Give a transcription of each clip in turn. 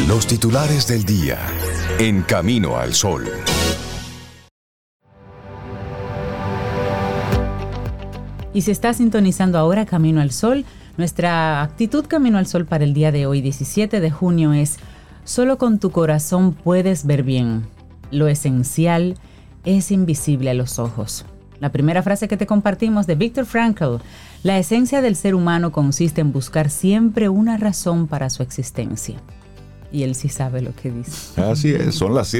Los titulares del día en Camino al Sol. Y si está sintonizando ahora Camino al Sol, nuestra actitud Camino al Sol para el día de hoy, 17 de junio, es: solo con tu corazón puedes ver bien. Lo esencial es invisible a los ojos. La primera frase que te compartimos de Viktor Frankl: la esencia del ser humano consiste en buscar siempre una razón para su existencia. Y él sí sabe lo que dice. Así es, son las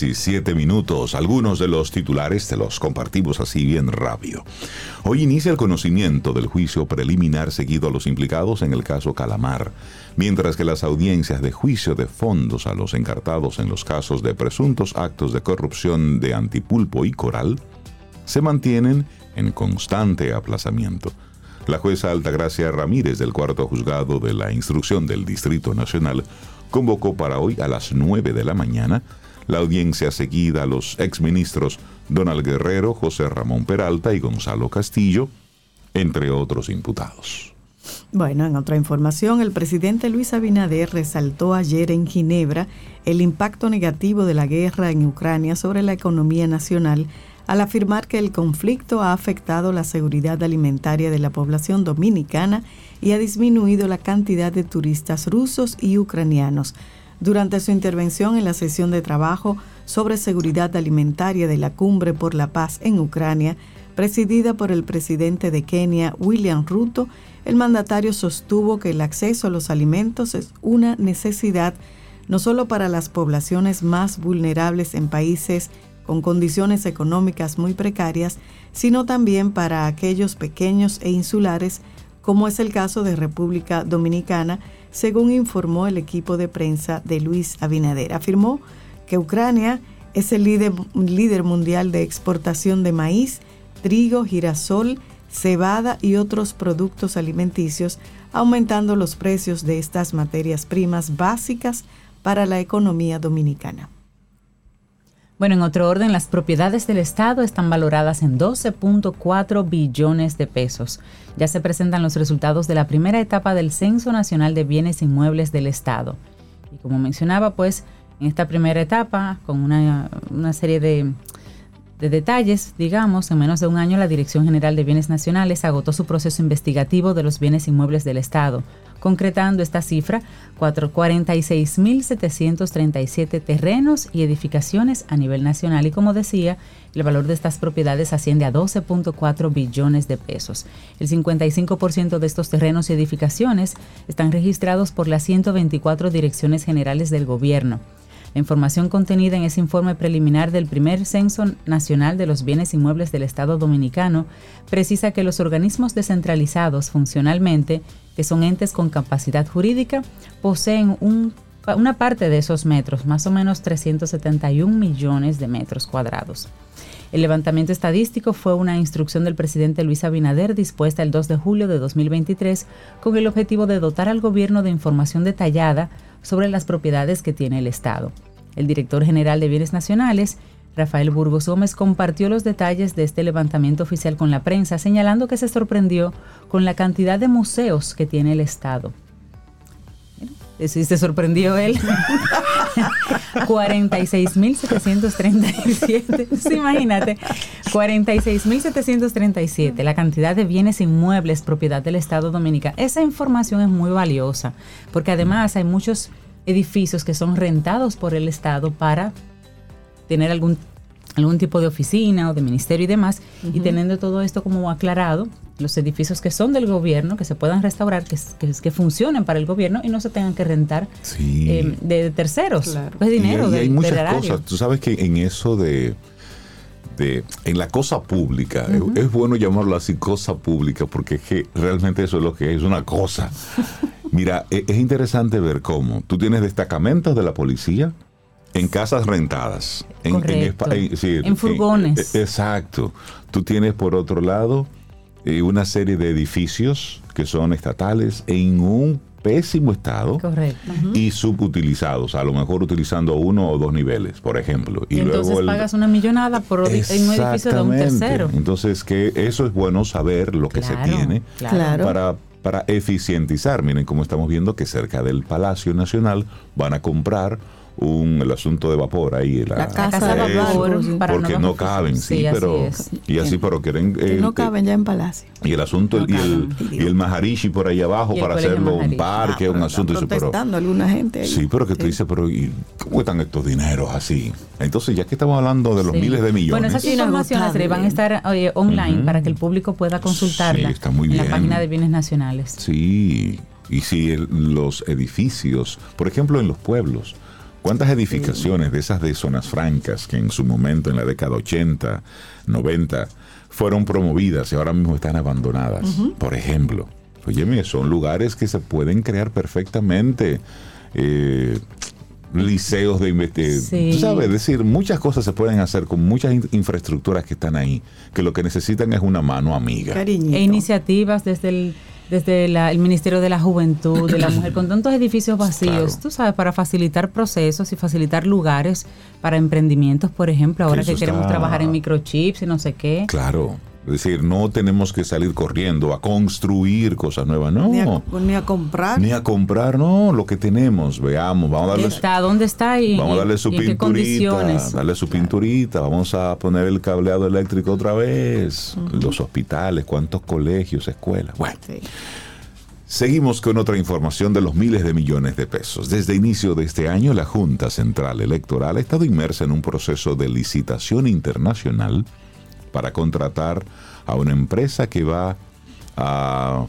7:17. Algunos de los titulares te los compartimos así bien rápido. Hoy inicia el conocimiento del juicio preliminar seguido a los implicados en el caso Calamar, mientras que las audiencias de juicio de fondos a los encartados en los casos de presuntos actos de corrupción de Antipulpo y Coral se mantienen en constante aplazamiento. La jueza Altagracia Ramírez del Cuarto Juzgado de la Instrucción del Distrito Nacional convocó para hoy a las 9 de la mañana la audiencia seguida a los exministros Donald Guerrero, José Ramón Peralta y Gonzalo Castillo, entre otros imputados. Bueno, en otra información, el presidente Luis Abinader resaltó ayer en Ginebra el impacto negativo de la guerra en Ucrania sobre la economía nacional, al afirmar que el conflicto ha afectado la seguridad alimentaria de la población dominicana y ha disminuido la cantidad de turistas rusos y ucranianos. Durante su intervención en la sesión de trabajo sobre seguridad alimentaria de la Cumbre por la Paz en Ucrania, presidida por el presidente de Kenia, William Ruto, el mandatario sostuvo que el acceso a los alimentos es una necesidad no solo para las poblaciones más vulnerables en países con condiciones económicas muy precarias, sino también para aquellos pequeños e insulares, como es el caso de República Dominicana, según informó el equipo de prensa de Luis Abinader. Afirmó que Ucrania es el líder mundial de exportación de maíz, trigo, girasol, cebada y otros productos alimenticios, aumentando los precios de estas materias primas básicas para la economía dominicana. Bueno, en otro orden, las propiedades del Estado están valoradas en 12.4 billones de pesos. Ya se presentan los resultados de la primera etapa del Censo Nacional de Bienes Inmuebles del Estado. Y como mencionaba, pues, en esta primera etapa, con una serie de detalles, digamos, en menos de un año, la Dirección General de Bienes Nacionales agotó su proceso investigativo de los bienes inmuebles del Estado, concretando esta cifra: 46.737 terrenos y edificaciones a nivel nacional. Y como decía, el valor de estas propiedades asciende a 12.4 billones de pesos. El 55% de estos terrenos y edificaciones están registrados por las 124 direcciones generales del gobierno. La información contenida en ese informe preliminar del primer Censo Nacional de los Bienes Inmuebles del Estado Dominicano precisa que los organismos descentralizados funcionalmente, que son entes con capacidad jurídica, poseen una parte de esos metros, más o menos 371 millones de metros cuadrados. El levantamiento estadístico fue una instrucción del presidente Luis Abinader dispuesta el 2 de julio de 2023 con el objetivo de dotar al gobierno de información detallada sobre las propiedades que tiene el Estado. El director general de Bienes Nacionales, Rafael Burgos Gómez, compartió los detalles de este levantamiento oficial con la prensa, señalando que se sorprendió con la cantidad de museos que tiene el Estado. Sí, se sorprendió él. 46.737. Sí, imagínate. 46.737. La cantidad de bienes inmuebles propiedad del Estado Dominicano. Esa información es muy valiosa, porque además hay muchos edificios que son rentados por el Estado para tener algún tipo de oficina o de ministerio y demás. Uh-huh. Y teniendo todo esto como aclarado, los edificios que son del gobierno, que se puedan restaurar, que funcionen para el gobierno y no se tengan que rentar de terceros. Claro. Pues dinero y hay muchas del erario. cosas. Tú sabes que en eso en la cosa pública, uh-huh, es bueno llamarlo así, cosa pública, porque es que realmente eso es lo que es, una cosa. Mira, es interesante ver cómo tú tienes destacamentos de la policía en casas rentadas. En furgones. Exacto. Tú tienes, por otro lado, una serie de edificios que son estatales en un pésimo estado. Correcto. Uh-huh. Y subutilizados, a lo mejor utilizando 1 o 2 niveles, por ejemplo. Y entonces luego pagas una millonada por en un edificio de un tercero. Entonces, que eso es bueno saber lo que se tiene, claro, para para eficientizar. Miren cómo estamos viendo que cerca del Palacio Nacional van a comprar el asunto de vapor ahí, la casa de vapor, porque no caben, sí, pero pero quieren que no caben ya en Palacio. Y el asunto y el Maharishi por ahí abajo para hacerlo un parque, un asunto. Protestando alguna gente ahí. Sí, pero que tú dices, pero ¿y cómo están estos dineros así? Entonces, ya que estamos hablando de los miles de millones. Bueno, esas informaciones van a estar online para que el público pueda consultarla está muy bien. En la página de Bienes Nacionales. Sí, y si los edificios, por ejemplo, en los pueblos, ¿cuántas edificaciones de esas de zonas francas que en su momento, en la década 80, 90, fueron promovidas y ahora mismo están abandonadas? Por ejemplo, óyeme, son lugares que se pueden crear perfectamente, liceos de investigación. Tú sabes, es decir, muchas cosas se pueden hacer con muchas infraestructuras que están ahí, que lo que necesitan es una mano amiga. Cariñito. E iniciativas desde el Ministerio de la Juventud, de la Mujer, con tantos edificios vacíos, tú sabes, para facilitar procesos y facilitar lugares para emprendimientos, por ejemplo, ahora que queremos trabajar en microchips y no sé qué. Claro, es decir, no tenemos que salir corriendo a construir cosas nuevas, no. Ni a comprar. Ni a comprar, no, lo que tenemos, veamos, vamos a darle... ¿Dónde está? Vamos a darle su pinturita, darle su pinturita, vamos a poner el cableado eléctrico otra vez, los hospitales, cuántos colegios, escuelas, bueno. Sí. Seguimos con otra información de los miles de millones de pesos. Desde inicio de este año, la Junta Central Electoral ha estado inmersa en un proceso de licitación internacional para contratar a una empresa que va a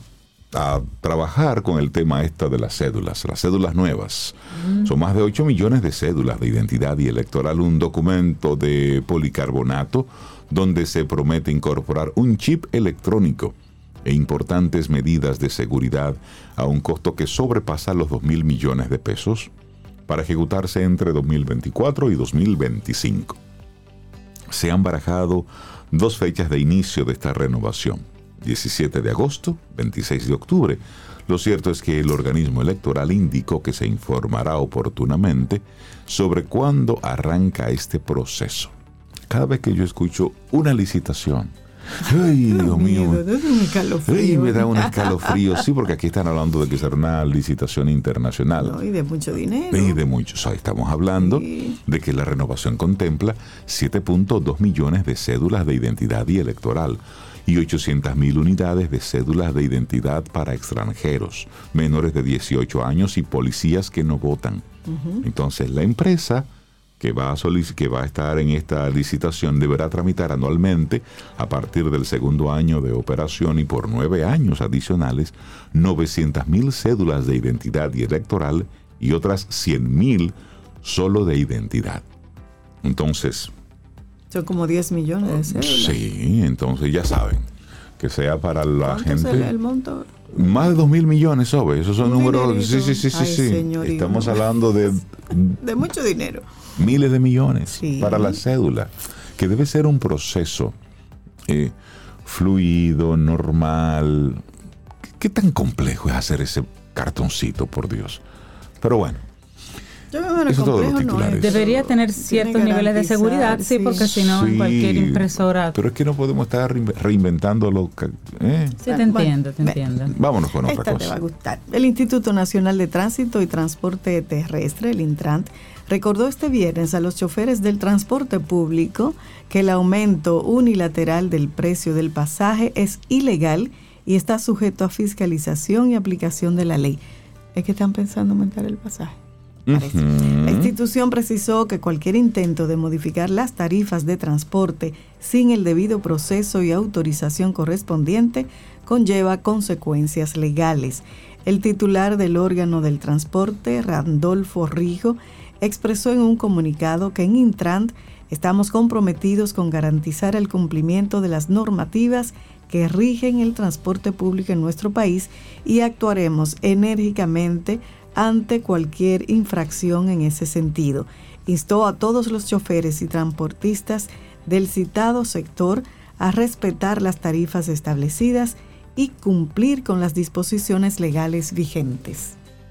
trabajar con el tema de las cédulas nuevas. Son más de 8 millones de cédulas de identidad y electoral, un documento de policarbonato donde se promete incorporar un chip electrónico e importantes medidas de seguridad a un costo que sobrepasa los 2.000 millones de pesos para ejecutarse entre 2024 y 2025. Se han barajado 2 fechas de inicio de esta renovación, 17 de agosto, 26 de octubre. Lo cierto es que el organismo electoral indicó que se informará oportunamente sobre cuándo arranca este proceso. Cada vez que yo escucho una licitación, ¡ay, Dios mío! Me da un escalofrío. Sí, porque aquí están hablando de que será una licitación internacional. No, y de mucho dinero. Y de mucho. O sea, estamos hablando de que la renovación contempla 7.2 millones de cédulas de identidad y electoral y 800.000 unidades de cédulas de identidad para extranjeros, menores de 18 años y policías que no votan. Entonces, la empresa que va a estar en esta licitación deberá tramitar anualmente, a partir del segundo año de operación y por 9 años adicionales, 900.000 cédulas de identidad y electoral y otras 100.000 solo de identidad. Entonces... son como 10 millones de cédulas. Sí, entonces ya saben, que sea para la gente... ¿Cuánto es el monto? Más de 2.000 millones, ¿sabes? Esos son números... Sí. Señorito. Estamos hablando de mucho dinero. Miles de millones para la cédula, que debe ser un proceso fluido, normal. ¿Qué tan complejo es hacer ese cartoncito, por Dios? Pero bueno. Eso todos los titulares. Debería tener ciertos niveles de seguridad, sí, porque si no, en cualquier impresora... Pero es que no podemos estar reinventándolo. Sí, te entiendo. Vámonos con otra cosa. Te va a gustar. El Instituto Nacional de Tránsito y Transporte Terrestre, el Intran, recordó este viernes a los choferes del transporte público que el aumento unilateral del precio del pasaje es ilegal y está sujeto a fiscalización y aplicación de la ley. ¿Es que están pensando aumentar el pasaje? La institución precisó que cualquier intento de modificar las tarifas de transporte sin el debido proceso y autorización correspondiente conlleva consecuencias legales. El titular del órgano del transporte, Randolfo Rijo, expresó en un comunicado que en Intran estamos comprometidos con garantizar el cumplimiento de las normativas que rigen el transporte público en nuestro país y actuaremos enérgicamente ante cualquier infracción en ese sentido. Instó a todos los choferes y transportistas del citado sector a respetar las tarifas establecidas y cumplir con las disposiciones legales vigentes.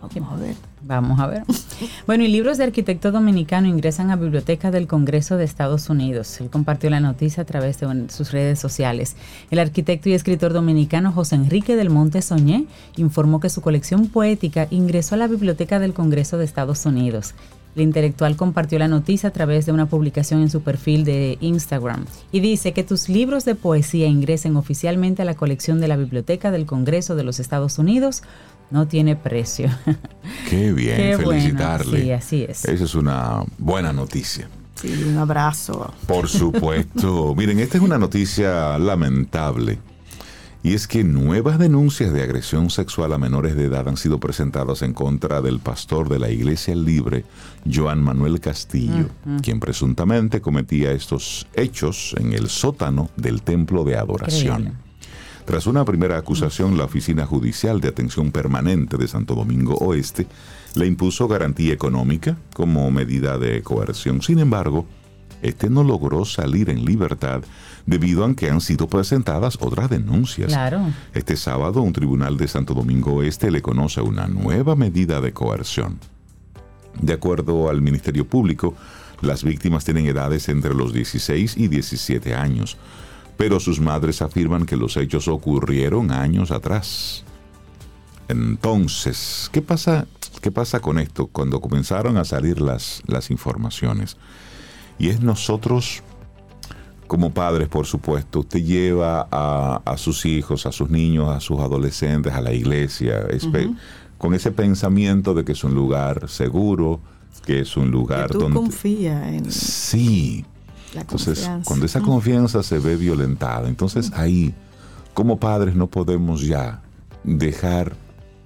Vamos a ver. Bueno, y libros de arquitecto dominicano ingresan a Biblioteca del Congreso de Estados Unidos. Él compartió la noticia a través de sus redes sociales. El arquitecto y escritor dominicano José Enrique del Monte Soñé informó que su colección poética ingresó a la Biblioteca del Congreso de Estados Unidos. El intelectual compartió la noticia a través de una publicación en su perfil de Instagram y dice que tus libros de poesía ingresen oficialmente a la colección de la Biblioteca del Congreso de los Estados Unidos. No tiene precio. Qué bien, Qué felicitarle. Bueno. Sí, así es. Esa es una buena noticia. Sí, un abrazo. Por supuesto. Miren, esta es una noticia lamentable. Y es que nuevas denuncias de agresión sexual a menores de edad han sido presentadas en contra del pastor de la Iglesia Libre, Joan Manuel Castillo, quien presuntamente cometía estos hechos en el sótano del Templo de Adoración. Increíble. Tras una primera acusación, la Oficina Judicial de Atención Permanente de Santo Domingo Oeste le impuso garantía económica como medida de coerción. Sin embargo, este no logró salir en libertad debido a que han sido presentadas otras denuncias. Claro. Este sábado, un tribunal de Santo Domingo Oeste le conoce una nueva medida de coerción. De acuerdo al Ministerio Público, las víctimas tienen edades entre los 16 y 17 años, pero sus madres afirman que los hechos ocurrieron años atrás. Entonces, ¿qué pasa con esto? Cuando comenzaron a salir las informaciones. Y es nosotros, como padres, por supuesto, usted lleva a sus hijos, a sus niños, a sus adolescentes a la iglesia, con ese pensamiento de que es un lugar seguro, que es un lugar que tú donde... confías en... Sí. Entonces, cuando esa confianza se ve violentada, entonces ahí, como padres, no podemos ya dejar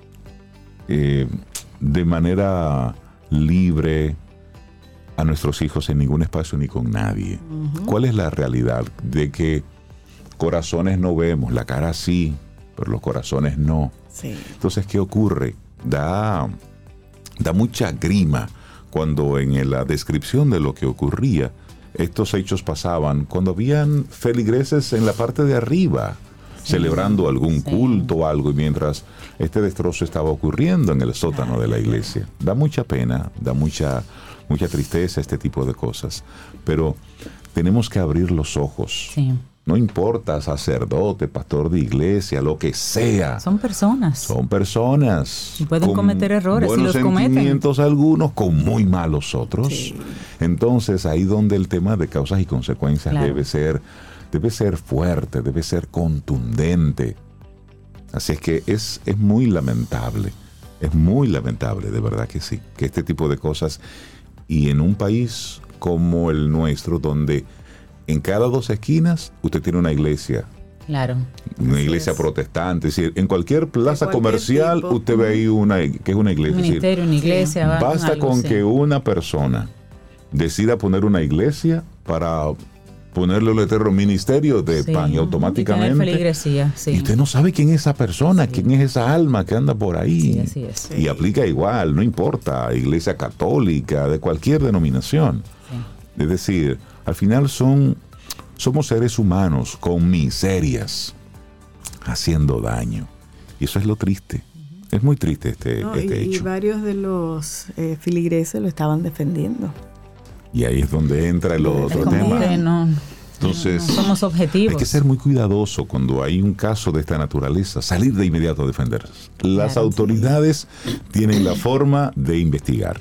de manera libre a nuestros hijos en ningún espacio ni con nadie. ¿Cuál es la realidad? De que corazones no vemos, la cara sí, pero los corazones no. Sí. Entonces, ¿qué ocurre? Da mucha grima cuando en la descripción de lo que ocurría, estos hechos pasaban cuando habían feligreses en la parte de arriba, celebrando algún culto o algo, y mientras este destrozo estaba ocurriendo en el sótano de la iglesia. Da mucha pena, da mucha tristeza este tipo de cosas, pero tenemos que abrir los ojos. Sí. No importa, sacerdote, pastor de iglesia, lo que sea. Son personas. Son personas. Y pueden cometer errores y los cometen. Buenos sentimientos algunos, con muy malos otros. Sí. Entonces, ahí donde el tema de causas y consecuencias debe ser fuerte, debe ser contundente. Así es que es muy lamentable. Es muy lamentable, de verdad que sí, que este tipo de cosas, y en un país como el nuestro, donde en cada 2 esquinas usted tiene una iglesia. Claro. Una iglesia protestante. Es decir, en cualquier plaza comercial tipo, usted ve ahí que es una iglesia. Un ministerio, una iglesia. Basta algo, con que una persona decida poner una iglesia para ponerle el letrero ministerio de pan, y automáticamente. Y usted no sabe quién es esa persona, quién es esa alma que anda por ahí. Sí, así es. Y aplica igual, no importa, iglesia católica, de cualquier denominación. Sí. Es decir, al final somos seres humanos con miserias haciendo daño. Y eso es lo triste. Es muy triste este hecho. Y varios de los filigreses lo estaban defendiendo. Y ahí es donde entra el otro tema. Entonces, no somos objetivos. Hay que ser muy cuidadoso cuando hay un caso de esta naturaleza, salir de inmediato a defenderse. Las autoridades tienen la forma de investigar.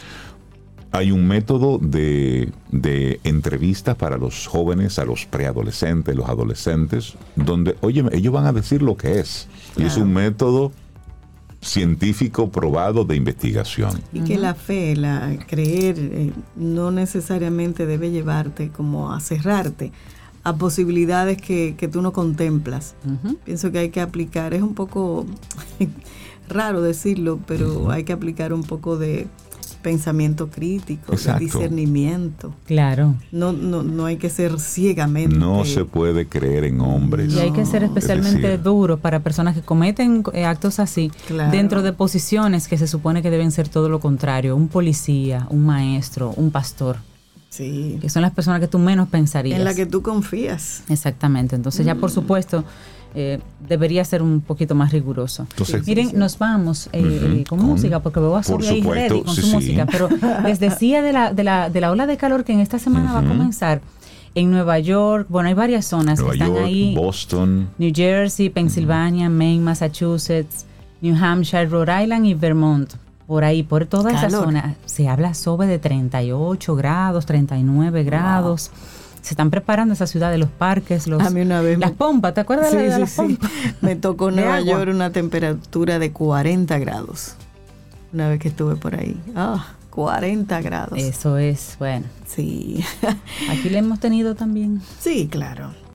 Hay un método de entrevistas para los jóvenes, a los preadolescentes, los adolescentes, donde, oye, ellos van a decir lo que es. Claro. Y es un método científico probado de investigación. Y que la fe, creer, no necesariamente debe llevarte como a cerrarte a posibilidades que tú no contemplas. Pienso que hay que aplicar, es un poco raro decirlo, pero hay que aplicar un poco de pensamiento crítico, de discernimiento. Claro. No hay que ser ciegamente. No se puede creer en hombres. Y hay que ser especialmente duro para personas que cometen actos así, dentro de posiciones que se supone que deben ser todo lo contrario. Un policía, un maestro, un pastor. Sí. Que son las personas que tú menos pensarías. En la que tú confías. Exactamente. Entonces ya por supuesto debería ser un poquito más riguroso. Entonces, miren, nos vamos con música, porque veo a Sobi ahí ready con su música, pero les decía de la ola de calor que en esta semana va a comenzar en Nueva York. Bueno, hay varias zonas que están ahí. Boston, New Jersey, Pensilvania, Maine, Massachusetts, New Hampshire, Rhode Island y Vermont. Por ahí, por toda esa zona, se habla sobre de 38 grados, 39 grados. Se están preparando esa ciudad de los parques, a mí una vez las pompas, ¿te acuerdas de las pompas? Me tocó Nueva York una temperatura de 40 grados. Una vez que estuve por ahí. 40 grados. Eso es, bueno. Sí. Aquí le hemos tenido también. Sí, claro.